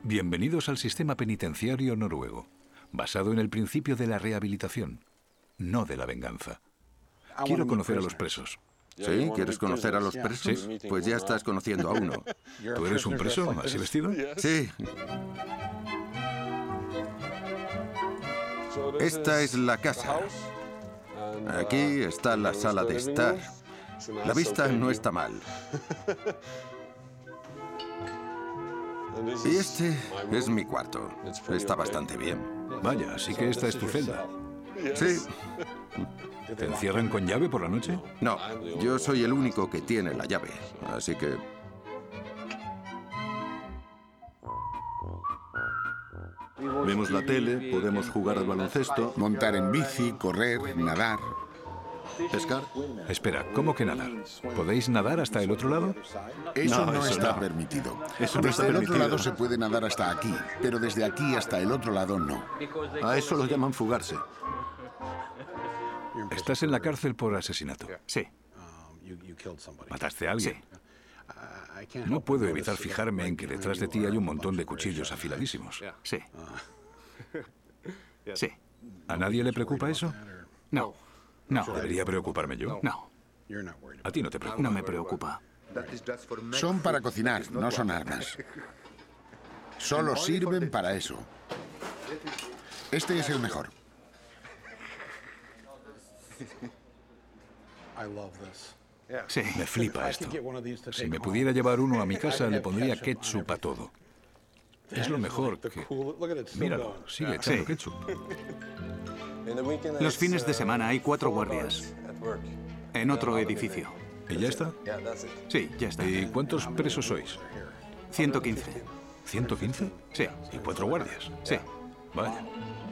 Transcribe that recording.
Bienvenidos al sistema penitenciario noruego, basado en el principio de la rehabilitación, no de la venganza. Quiero conocer a los presos. ¿Sí? ¿Quieres conocer a los presos? Sí. Pues ya estás conociendo a uno. ¿Tú eres un preso, así vestido? Sí. Esta es la casa. Aquí está la sala de estar. La vista no está mal. Y este es mi cuarto. Está bastante bien. Vaya, así que esta es tu celda. Sí. ¿Te encierran con llave por la noche? No, yo soy el único que tiene la llave. Así que... Vemos la tele, podemos jugar al baloncesto, Montar en bici, correr, nadar. pescar. Espera, ¿cómo que nadar? ¿Podéis nadar hasta el otro lado? Eso No, no eso está no. permitido. Eso no está Desde el otro permitido. lado se puede nadar hasta aquí, pero desde aquí hasta el otro lado no. A eso lo llaman fugarse. Estás en la cárcel por asesinato. Sí, ¿Mataste a alguien? sí, No puedo evitar fijarme en que detrás de ti hay un montón de cuchillos afiladísimos. sí. Sí. ¿A nadie le preocupa eso? No, no, ¿Debería preocuparme yo? no, A ti no te preocupa. no me preocupa. Son para cocinar, no son armas. Solo sirven para eso. Este es el mejor. Sí, Me flipa esto. Si me pudiera llevar uno a mi casa, le pondría ketchup a todo. Es lo mejor que... Míralo, sigue echando Sí. ketchup. los fines de semana hay 4 guardias en otro edificio. ¿Y ya está? Sí, ya está. ¿Y cuántos presos sois? 115. ¿115? Sí, ¿Y 4 guardias? sí. Vaya.